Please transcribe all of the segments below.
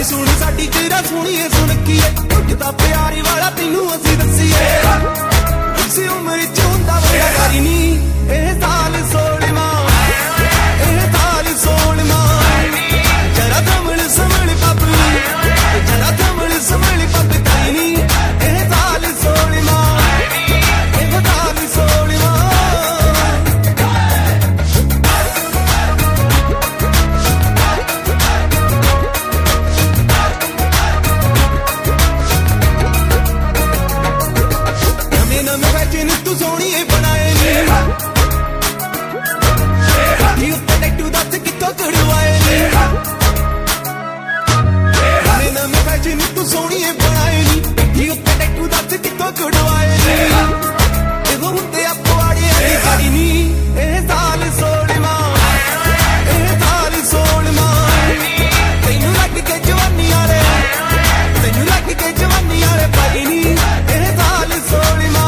सुन साडी तेरा सुनिए सुनकीए टुटदा प्यारी वाला तैनू असी दसीए इसी उम्र च हुंदा बड़ा करी नी एह साल 16वां एह साल 16वां जरा थमल संभल पप जरा थमल संभल पप करी नी एह साल 16वां एह साल 16वां तू सोनी बनाए टैटू दस कितों कड़वाए नवे फैशन तू सोनी बनाए टैटू दस कितों कड़वाए हुंदे पवाड़े करी नी एह साल 16वां एह साल 16वां तैनू लग के जवानी वाले तैनू लग के जवानी वाले पाई नी एह साल 16वां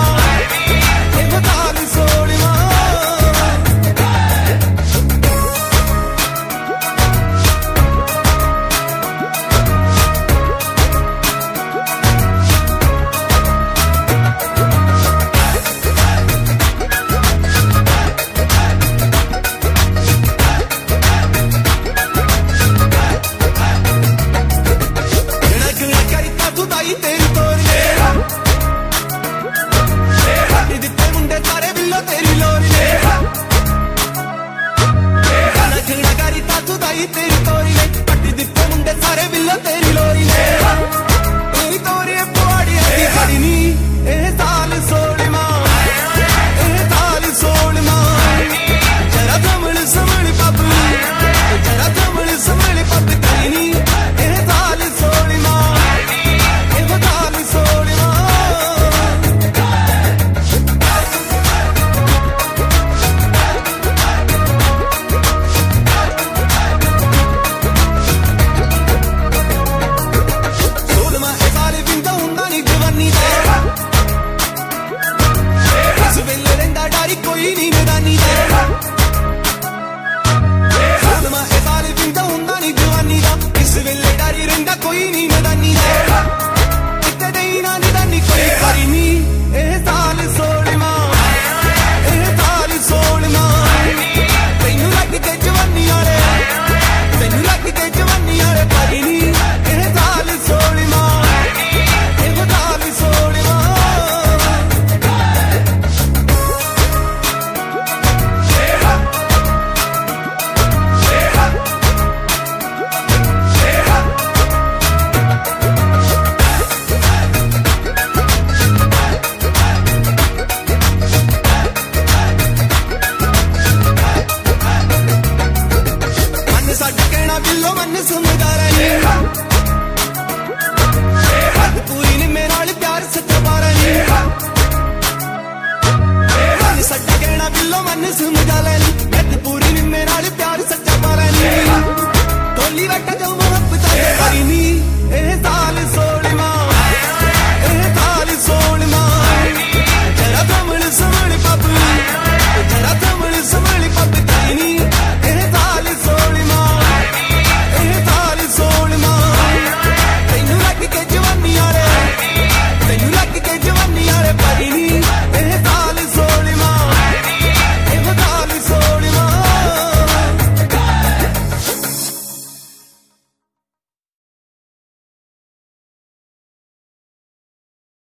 पूरी मेरे नाल प्यार सच्चा पा लैनी टोली बैठा जाऊं